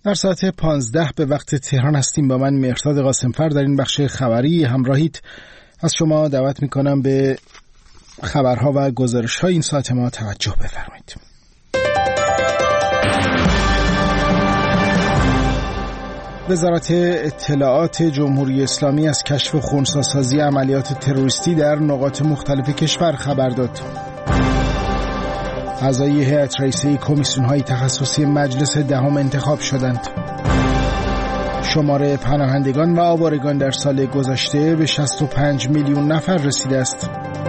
در ساعت 15 به وقت تهران هستیم. با من مهرداد قاسمفر در این بخش خبری همراهید. از شما دعوت میکنم به خبرها و گزارش‌های این ساعت ما توجه بفرمایید. وزارت اطلاعات جمهوری اسلامی از کشف خنثی‌سازی عملیات تروریستی در نقاط مختلف کشور خبر داد. اعضای هیئت رئیسه کمیسیون‌های تخصصی مجلس دهم انتخاب شدند. شمار پناهندگان و آوارگان در سال گذشته به 65 میلیون نفر رسیده است.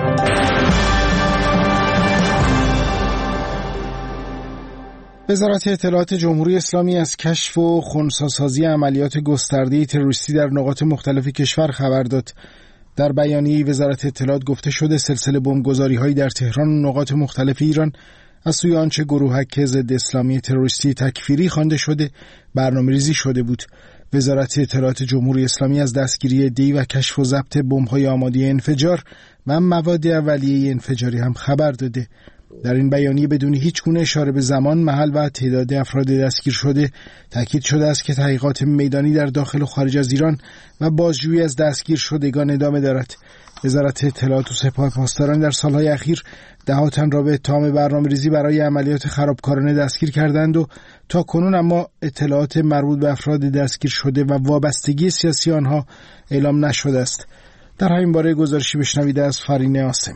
وزارت اطلاعات جمهوری اسلامی از کشف و خنثی‌سازی عملیات گسترده تروریستی در نقاط مختلف کشور خبر داد. در بیانیه وزارت اطلاعات گفته شده سلسله بمبگذاری‌هایی در تهران و نقاط مختلف ایران از سوی آنچه گروهک ضد اسلامی تروریستی تکفیری خوانده شده برنامه‌ریزی شده بود. وزارت اطلاعات جمهوری اسلامی از دستگیری عده‌ای و کشف و ضبط بمب‌های آماده انفجار و مواد اولیه انفجاری هم خبر داده. در این بیانیه بدون هیچ گونه اشاره به زمان، محل و تعداد افراد دستگیر شده تاکید شده است که تحقیقات میدانی در داخل و خارج از ایران و بازجویی از دستگیر شدگان ادامه دارد. وزارت اطلاعات و سپاه پاسداران در سالهای اخیر ده‌ها تن را به اتهام برنامه‌ریزی برای عملیات خرابکارانه دستگیر کردند و تا کنون اما اطلاعات مربوط به افراد دستگیر شده و وابستگی سیاسی آنها اعلام نشده است. در همین باره گزارشی بشنوید از فرینه آسمی.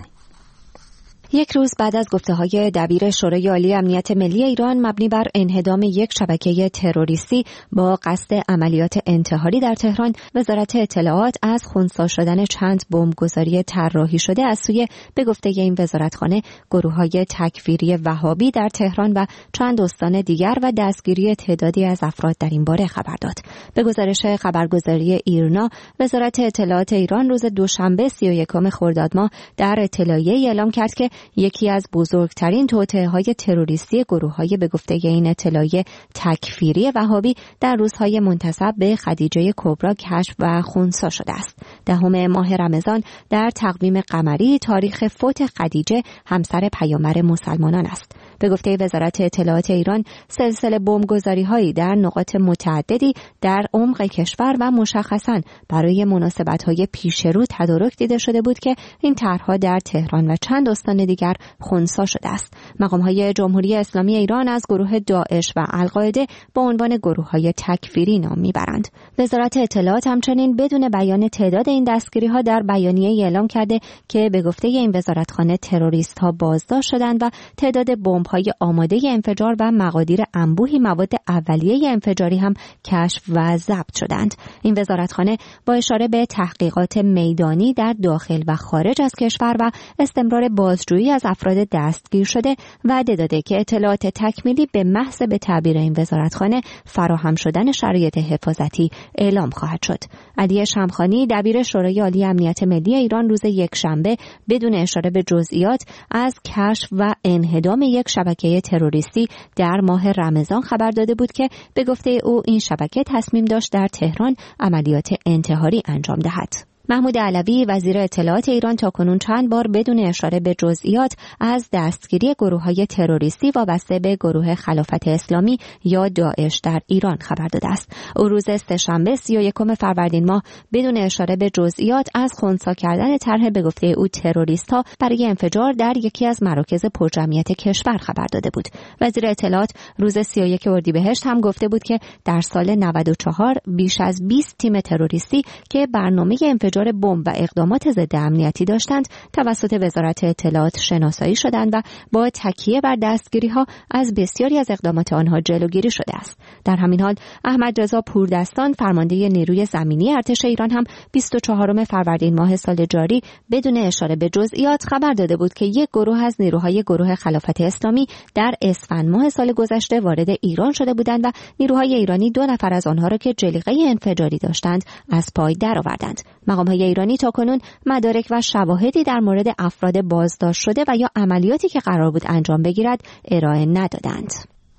یک روز بعد از گفته‌های دبیر شورای عالی امنیت ملی ایران مبنی بر انهدام یک شبکه تروریستی با قصد عملیات انتحاری در تهران، وزارت اطلاعات از خنثی شدن چند بمبگذاری طراحی شده از سوی به گفته این وزارتخانه گروه‌های تکفیری وهابی در تهران و چند استان دیگر و دستگیری تعدادی از افراد در این باره خبر داد. به گزارش خبرگزاری ایرنا، وزارت اطلاعات ایران روز دوشنبه 31 خرداد ماه در اطلاعیه‌ای اعلام کرد که یکی از بزرگترین توطئه‌های تروریستی گروه‌های به گفته این اطلاعیه تکفیری وهابی در روزهای منتسب به خدیجه کبری کشف و خنثی شده است. 10 ماه رمضان در تقویم قمری تاریخ فوت خدیجه همسر پیامبر مسلمانان است. به گفته وزارت اطلاعات ایران، سلسله بمبگذاری‌هایی در نقاط متعددی در عمق کشور و مشخصاً برای مناسبت‌های پیشرو تدارک دیده شده بود که این طرح‌ها در تهران و چند استان دیگر خنثی شده است. مقام‌های جمهوری اسلامی ایران از گروه داعش و القاعده با عنوان گروه‌های تکفیری نام می‌برند. وزارت اطلاعات همچنین بدون بیان تعداد این دستگیری‌ها در بیانیه اعلام کرده که به گفته این وزارتخانه تروریست‌ها بازداشت شدند و تعداد بمب‌های آماده انفجار و مقادیر انبوهی مواد اولیه انفجاری هم کشف و ضبط شدند. این وزارتخانه با اشاره به تحقیقات میدانی در داخل و خارج از کشور و استمرار بازجویی از افراد دستگیر شده وعده داده که اطلاعات تکمیلی به محض به تعبیر این وزارتخانه فراهم شدن شرایط حفاظتی اعلام خواهد شد. علی شمخانی دبیر شورای عالی امنیت ملی ایران روز یکشنبه بدون اشاره به جزئیات از کشف و انهدام یک شبکه تروریستی در ماه رمضان خبر داده بود که به گفته او این شبکه تصمیم داشت در تهران عملیات انتحاری انجام دهد. محمود علوی وزیر اطلاعات ایران تاکنون چند بار بدون اشاره به جزئیات از دستگیری گروه‌های تروریستی وابسته به گروه خلافت اسلامی یا داعش در ایران خبر داده است. او روز سه‌شنبه 31 فروردین ماه بدون اشاره به جزئیات از خنثی کردن طرح به گفته او تروریست‌ها برای انفجار در یکی از مراکز پرجمعیت کشور خبر داده بود. وزیر اطلاعات روز 31 اردیبهشت هم گفته بود که در سال 94 بیش از 20 تیم تروریستی که برنامه انفجار بمب و اقدامات ضد امنیتی داشتند توسط وزارت اطلاعات شناسایی شدند و با تکیه بر دستگیری‌ها از بسیاری از اقدامات آنها جلوگیری شده است. در همین حال احمد رضا پوردستان فرمانده نیروی زمینی ارتش ایران هم 24 فروردین ماه سال جاری بدون اشاره به جزئیات خبر داده بود که یک گروه از نیروهای گروه خلافت اسلامی در اسفند ماه سال گذشته وارد ایران شده بودند و نیروهای ایرانی 2 نفر از آنها را که جلیقه انفجاری داشتند از پای درآوردند. مقام‌های ایرانی تاکنون مدارک و شواهدی در مورد افراد بازداشت شده و یا عملیاتی که قرار بود انجام بگیرد ارائه ندادند.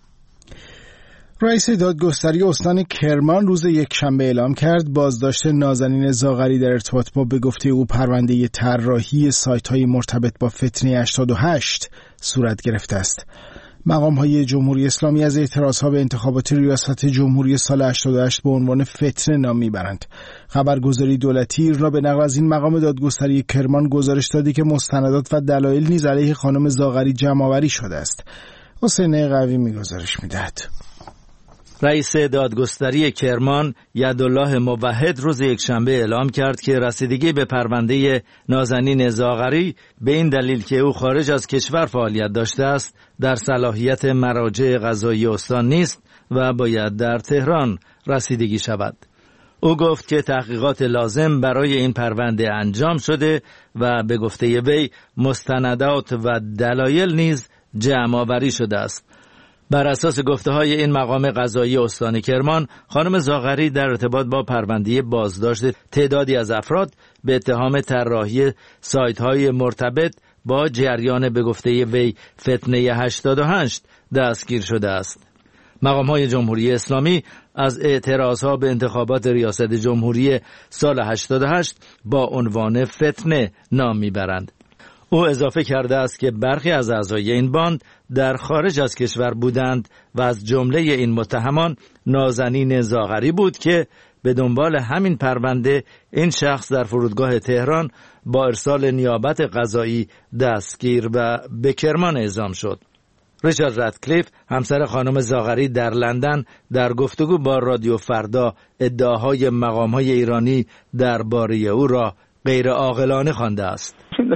رئیس دادگستری استان کرمان روز یکشنبه اعلام کرد بازداشت نازنین زاغری در ارتباط با به گفته او پرونده طراحی سایت‌های مرتبط با فتنه 88 صورت گرفته است. مقام‌های جمهوری اسلامی از اعتراضها به انتخابات ریاست جمهوری سال 88 به عنوان فتنه نام میبرند. خبرگزاری دولتی ایرنا به نقل از این مقام دادگستری کرمان گزارش دادی که مستندات و دلایل نیز علیه خانم زاغری جمع‌آوری شده است. حسین قوی می‌گزارش می‌دهد. رئیس دادگستری کرمان یدالله موحد روز یکشنبه اعلام کرد که رسیدگی به پرونده نازنین زاغری به این دلیل که او خارج از کشور فعالیت داشته است در صلاحیت مراجع قضایی استان نیست و باید در تهران رسیدگی شود. او گفت که تحقیقات لازم برای این پرونده انجام شده و به گفته وی مستندات و دلایل نیز جمع‌آوری شده است. بر اساس گفته‌های این مقام قضایی استان کرمان، خانم زاغری در ارتباط با پرونده بازداشت تعدادی از افراد به اتهام طراحی سایت‌های مرتبط با جریان به گفته وی فتنه 88 دستگیر شده است. مقام‌های جمهوری اسلامی از اعتراضها به انتخابات ریاست جمهوری سال 88 با عنوان فتنه نام میبرند. او اضافه کرده است که برخی از اعضای این باند در خارج از کشور بودند و از جمله این متهمان نازنین زاغری بود که به دنبال همین پرونده این شخص در فرودگاه تهران با ارسال نیابت قضایی دستگیر و به کرمان اعزام شد. ریچارد رتکلیف همسر خانم زاغری در لندن در گفتگو با رادیو فردا ادعاهای مقام‌های ایرانی درباره او را غیر عاقلانه خوانده است.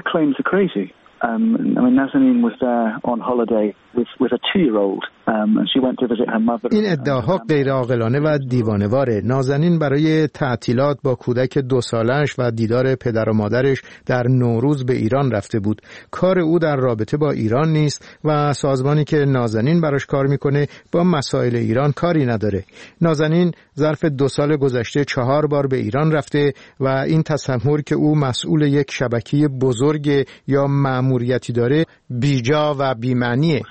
Nazanin was there on holiday with a 2-year-old and she went to visit her mother. این ادعاها غیر عاقلانه و دیوانه‌واره. نازنین برای تعطیلات با کودک 2 سالش و دیدار پدر و مادرش در نوروز به ایران رفته بود. کار او در رابطه با ایران نیست و سازمانی که نازنین براش کار میکنه با مسائل ایران کاری نداره. نازنین ظرف 2 سال گذشته 4 بار به ایران رفته و این تصور که او مسئول یک شبکه بزرگ یا مأموریتی داره بیجا و بی‌معنیه.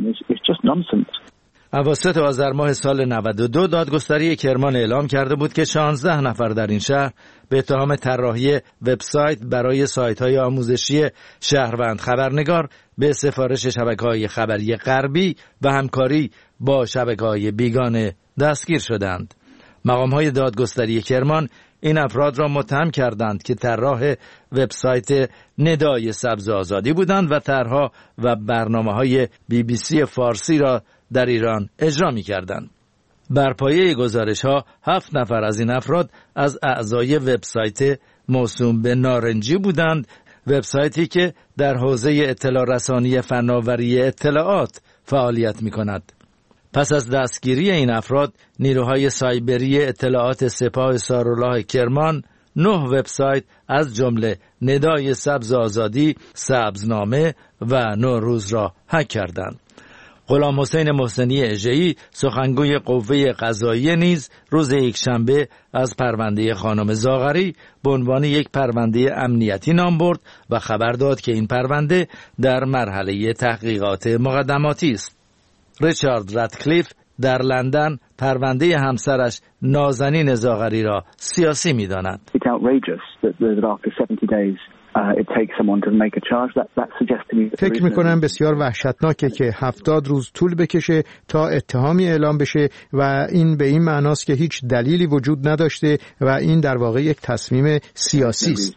اواسط آذر ماه سال 92 دادگستری کرمان اعلام کرده بود که 16 نفر در این شهر به اتهام طراحی وبسایت برای سایت‌های آموزشی شهروند خبرنگار به سفارش شبکه‌های خبری غربی و همکاری با شبکه‌های بیگانه دستگیر شدند. مقام‌های دادگستری کرمان این افراد را متهم کردند که طراح وبسایت ندای سبز آزادی بودند و طرح‌ها و برنامه‌های BBC فارسی را در ایران اجرا می‌کردند. بر پایه گزارش‌ها 7 نفر از این افراد از اعضای وبسایت موسوم به نارنجی بودند، وبسایتی که در حوزه اطلاع رسانی فناوری اطلاعات فعالیت می‌کند. پس از دستگیری این افراد، نیروهای سایبری اطلاعات سپاه سارالله کرمان 9 وبسایت از جمله ندای سبز آزادی، سبزنامه و نوروز را هک کردند. غلام حسین محسنی اژه‌ای سخنگوی قوه قضاییه نیز روز یکشنبه از پرونده خانم زاغری به عنوان یک پرونده امنیتی نام برد و خبر داد که این پرونده در مرحله تحقیقات مقدماتی است. ریچارد رتکلیف در لندن پرونده همسرش نازنین زاغری را سیاسی می‌داند. فکر می‌کنم بسیار وحشتناکه که 70 روز طول بکشه تا اتهامی اعلام بشه و این به این معناست که هیچ دلیلی وجود نداشته و این در واقع یک تصمیم سیاسی است.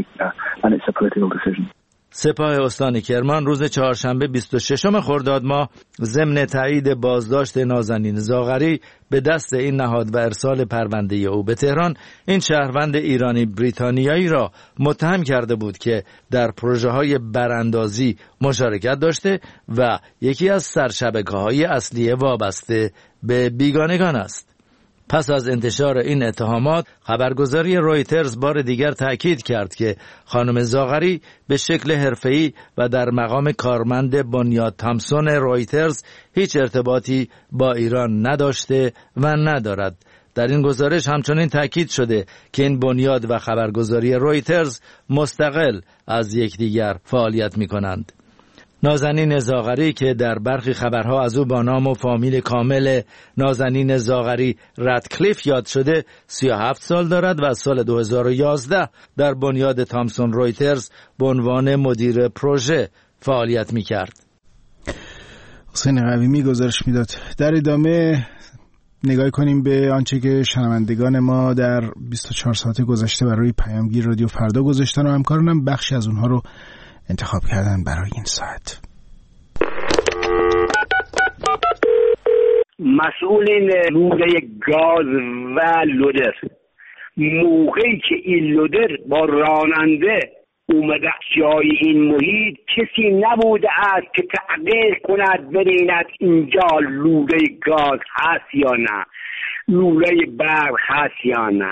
سپاه استان کرمان روز چهارشنبه 26 خرداد ماه ضمن تایید بازداشت نازنین زاغری به دست این نهاد و ارسال پرونده او به تهران، این شهروند ایرانی بریتانیایی را متهم کرده بود که در پروژه‌های براندازی مشارکت داشته و یکی از سرشبکه‌های اصلی وابسته به بیگانگان است. پس از انتشار این اتهامات، خبرگزاری رویترز بار دیگر تأکید کرد که خانم زاغری به شکل حرفه‌ای و در مقام کارمند بنیاد تامسون رویترز هیچ ارتباطی با ایران نداشته و ندارد. در این گزارش همچنین تأکید شده که این بنیاد و خبرگزاری رویترز مستقل از یکدیگر فعالیت می‌کنند. نازنین زاغری که در برخی خبرها از او با نام و فامیل کامل نازنین زاغری رتکلیف یاد شده 37 سال دارد و از سال 2011 در بنیاد تامسون رویترز به عنوان مدیر پروژه فعالیت می‌کرد. حسین قویمی گزارش میداد. در ادامه نگاه کنیم به آنچه که شنوندگان ما در 24 ساعت گذشته برای پیامگیر رادیو فردا گذاشتن و همکارانم بخشی از اونها رو انتخاب کردن برای این ساعت. مسئولین لوله گاز و لودر، موقعی که این لودر با راننده اومده جای این محیط، کسی نبوده است که تحقیق کند ببیند اینجا لوله گاز هست یا نه، لوله برق هست یا نه.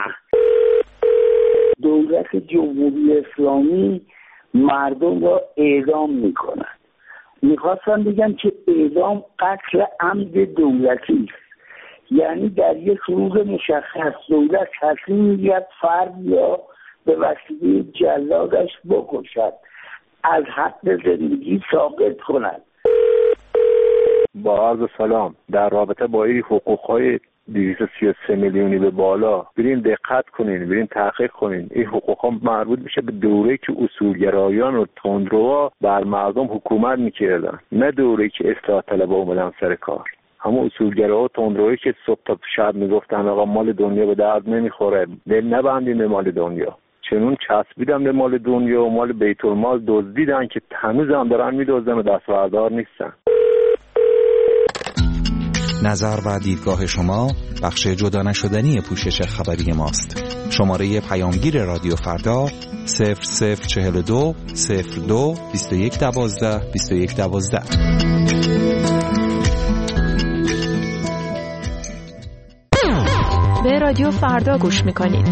دولت جمهوری اسلامی مردم را اعدام میکنن. میخواستم بگم که اعدام قتل عمد دولتی است، یعنی در یک روز مشخص دولت تصمیم میگیرد فرد یا به وسیله جلادش بکشد، از حق زندگی ساقط کند. با عرض سلام، در رابطه با این حقوقهای 233 میلیونی به بالا برین دقت کنین، برین تحقیق کنین. این حقوقا مربوط میشه به دوره‌ای که اصولگرایان و تندروا بر مردم حکومت میکردن، نه دوره‌ای که اصلاح طلبا اومدن سر کار. همون اصولگراها و تندروایی که صبح تا شب میگفتن آقا مال دنیا به درد نمیخوره، دل نبندین به مال دنیا، چنون چسبیدن به مال دنیا و مال بیت المال دزدیدن که هنوز هم دارن میدزدن و دستبردار نیستن. نظر و دیدگاه شما بخش جدا نشدنی پوشش خبری ماست. شماره پیامگیر رادیو فردا 0042 02 21 12 21 12. به رادیو فردا گوش میکنید.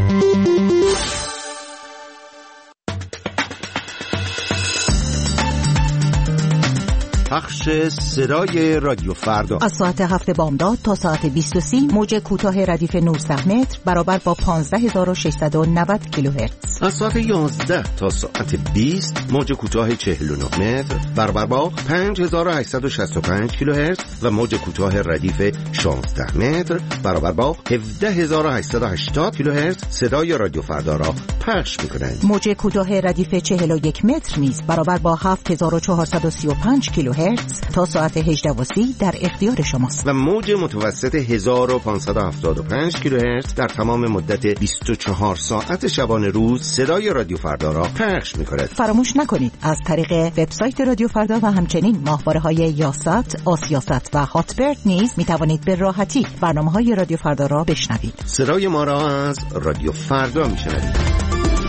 پخش صدای رادیو فردا از ساعت 7 بامداد تا ساعت 20:30 موج کوتاه ردیف 19 متر برابر با 15690 کیلوهرتز. از ساعت 11 تا ساعت 20 موج کوتاه 49 متر برابر با 5865 کیلوهرتز و موج کوتاه ردیف 16 متر برابر با 17880 کیلوهرتز صدای رادیو فردا را پخش می‌کنند. موج کوتاه ردیف 41 متر نیز برابر با 7435 کیلوهرتز تا ساعت 18:30 در اختیار شماست. و موج متوسط 1575 کیلوهرتز در تمام مدت 24 ساعت شبانه روز صدای رادیو فردا را پخش می‌کند. فراموش نکنید از طریق وبسایت رادیو فردا و همچنین ماهواره‌های یاست، آسیاست و هاتبرد نیز می‌توانید به راحتی برنامه‌های رادیو فردا را بشنوید. صدای ما را از رادیو فردا می‌شنوید.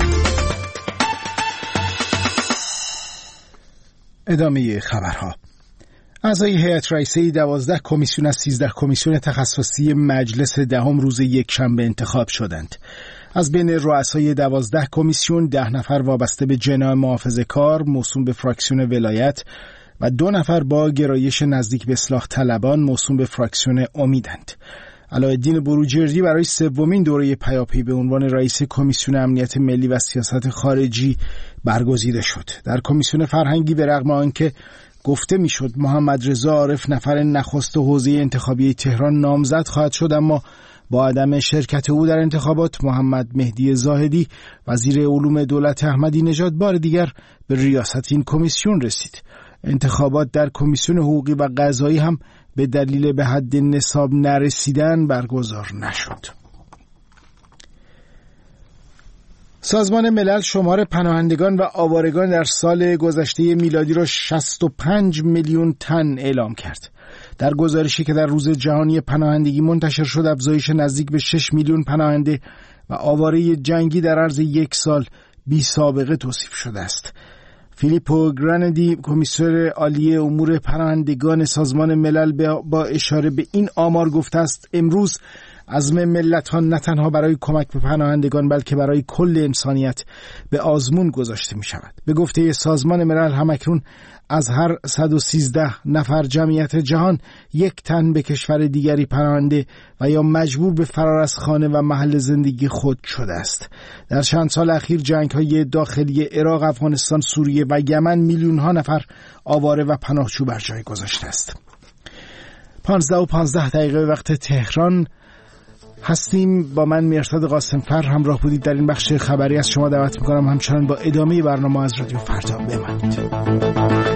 ادامه خبرها. اعضای هیئت رئیسه 12 کمیسیون از 13 کمیسیون تخصصی مجلس دهم روز یکشنبه انتخاب شدند. از بین رؤسای 12 کمیسیون 10 نفر وابسته به جناح محافظه‌کار موسوم به فراکسیون ولایت و 2 نفر با گرایش نزدیک به اصلاح طلبان موسوم به فراکسیون امیدند. علاءالدین بروجردی برای سومین دوره پیاپی به عنوان رئیس کمیسیون امنیت ملی و سیاست خارجی برگزیده شد. در کمیسیون فرهنگی به رغم آنکه گفته میشد محمد رضا عارف نفر نخست حوزه انتخابی تهران نامزد خواهد شد، اما با عدم شرکت او در انتخابات محمد مهدی زاهدی وزیر علوم دولت احمدی نژاد بار دیگر به ریاست این کمیسیون رسید. انتخابات در کمیسیون حقوقی و قضایی هم به دلیل به حد نصاب نرسیدن برگزار نشد. سازمان ملل شمار پناهندگان و آوارگان در سال گذشته میلادی را 65 میلیون تن اعلام کرد. در گزارشی که در روز جهانی پناهندگی منتشر شد، افزایش نزدیک به 6 میلیون پناهنده و آواره جنگی در عرض یک سال بی سابقه توصیف شده است. فیلیپو گراندی، کمیسر عالی امور پناهندگان سازمان ملل، با اشاره به این آمار گفته است امروز عزم ملت‌ها نه تنها برای کمک به پناهندگان بلکه برای کل انسانیت به آزمون گذاشته می شود. به گفته سازمان ملل همکنون از هر 113 نفر جمعیت جهان 1 تن به کشور دیگری پناهنده و یا مجبور به فرار از خانه و محل زندگی خود شده است. در چند سال اخیر جنگ‌های داخلی عراق، افغانستان، سوریه و یمن میلیون‌ها نفر آواره و پناهجو بر جای گذاشته است. 15:15 وقت تهران هستیم. با من میرصد قاسمفر همراه بودید در این بخش خبری. از شما دعوت می‌کنم همچنان با ادامه برنامه از رادیو فردا بمانید.